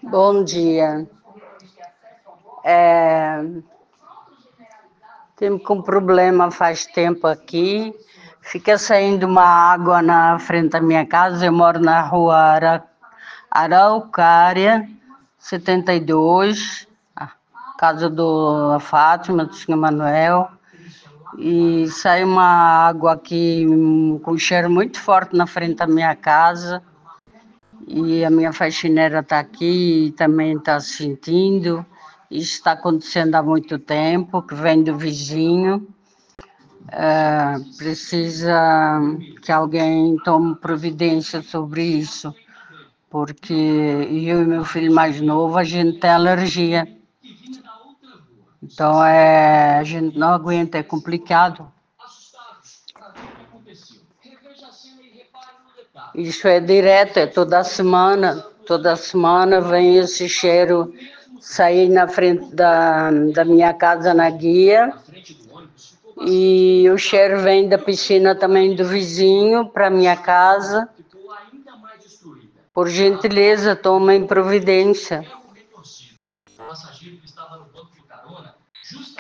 Bom dia. É, Temos com problema faz tempo aqui. Fica saindo uma água na frente da minha casa. Eu moro na rua Araucária, 72, a casa da Fátima, do Senhor Manuel. E sai uma água aqui com cheiro muito forte na frente da minha casa. E a minha faxineira está aqui e também está sentindo. Isso está acontecendo há muito tempo, que vem do vizinho. Precisa que alguém tome providência sobre isso, porque eu e meu filho mais novo, a gente tem alergia. Então, a gente não aguenta, é complicado. Isso é direto, é toda semana vem esse cheiro sair na frente da minha casa na guia, e o cheiro vem da piscina também do vizinho para minha casa. Por gentileza, tomem providência.